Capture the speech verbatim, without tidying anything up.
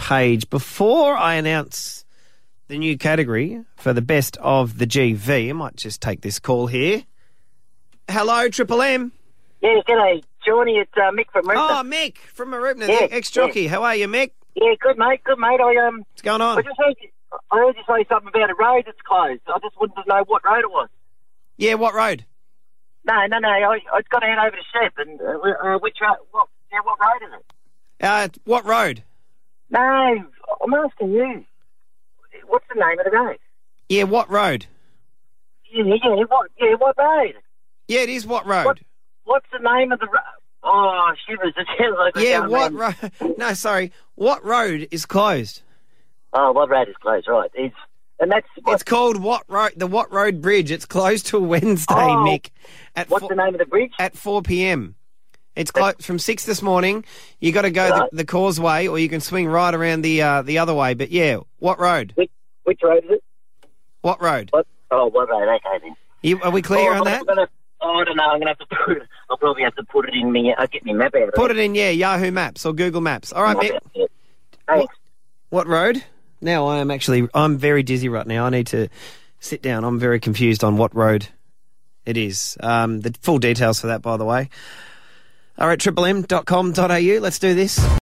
page. Before I announce the new category for the best of the G V, I might just take this call here. Hello, Triple M. Yeah, g'day, Johnny. It's uh, Mick from Marupna. Oh, Mick from Marupna, yeah, the ex-jockey. Yeah. How are you, Mick? Yeah, good, mate. Good, mate. I um. What's going on? I just heard you, I heard you say something about a road that's closed. I just wanted to know what road it was. Yeah, what road? No, no, no. I I got to head over to Shep and uh, uh, which road? What? Yeah, what road is it? Uh, what road? No, I'm asking you. What's the name of the road? Yeah, what road? Yeah, yeah. What? Yeah, what road? Yeah, it is what road? What, what's the name of the road? Oh, shivers. It sounds like a Yeah, young what man. road? No, sorry. What road is closed? Oh, what road is closed? Right. It's and that's what, It's called What Road? The What Road Bridge. It's closed till Wednesday, Oh, Mick. At what's four, the name of the bridge? At four p.m. It's closed from six this morning. You got to go Right. the, the causeway, or you can swing right around the uh, the other way. But yeah, what road? Which which road is it? What road? What? Oh, what road? Okay then. You, are we clear oh, on I'm that? Gonna, oh, I don't know. I'm gonna have to put. it- I'll probably have to put it in me. I'll get my map out. Of Put it in, yeah, Yahoo Maps or Google Maps. All right, Mick. it. Thanks. What road? Now I am actually, I'm very dizzy right now. I need to sit down. I'm very confused on what road it is. Um, the full details for that, by the way, are at triple m dot com dot a u. Let's do this.